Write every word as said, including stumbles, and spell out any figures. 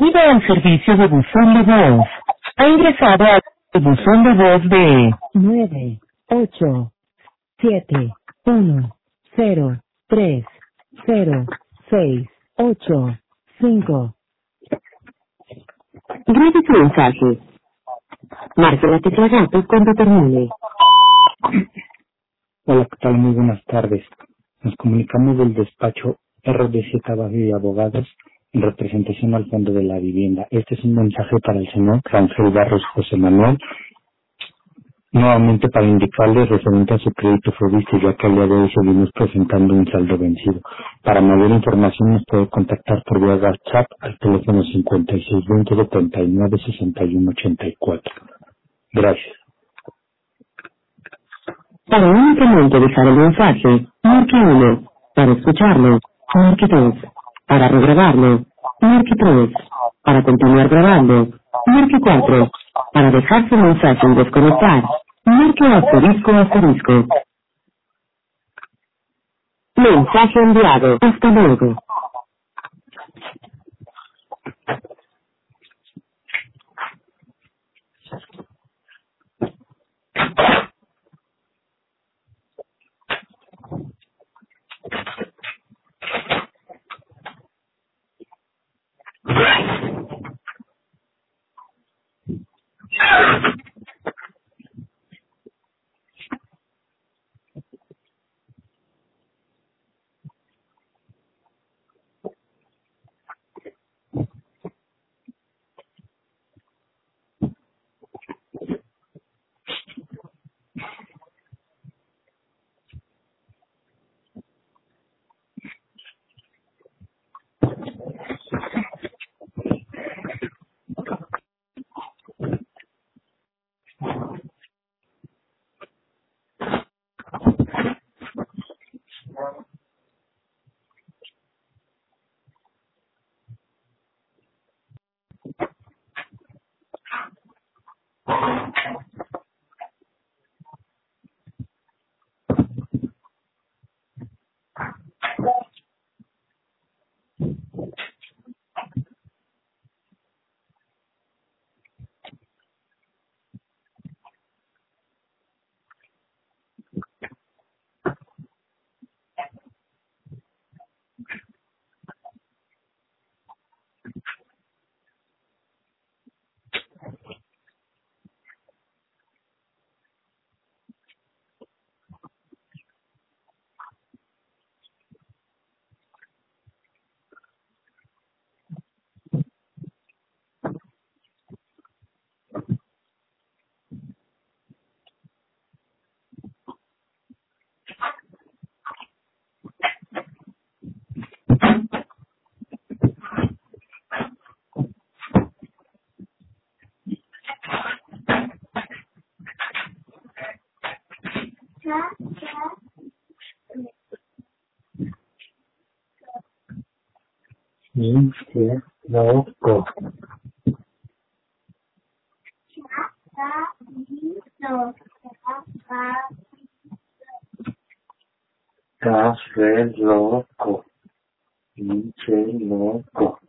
Bienvenido al servicio de buzón de voz. Ha ingresado al buzón de voz de nueve ocho siete uno cero tres cero seis ocho cinco. Grabe su mensaje. Marque la tecla gato cuando termine. Hola, ¿qué tal? Muy buenas tardes. Nos comunicamos del despacho R D Z Barrio y Abogados en representación al Fondo de la Vivienda. Este es un mensaje para el señor Rangel Barros José Manuel, nuevamente para indicarle referente a su crédito Fobiste, ya que al día de hoy seguimos presentando un saldo vencido. Para mayor información nos puede contactar por vía WhatsApp al teléfono cincuenta y seis veinte setenta y nueve sesenta y uno ochenta y cuatro. Gracias. Para únicamente dejar el mensaje, marque uno. Para escucharlo, marque dos. Para regrabarlo, marque tres. Para continuar grabando, marque cuatro. Para dejar su mensaje y desconectar, marque asterisco asterisco. Mensaje enviado. Hasta luego. Pinche loco. Café loco. Pinche loco.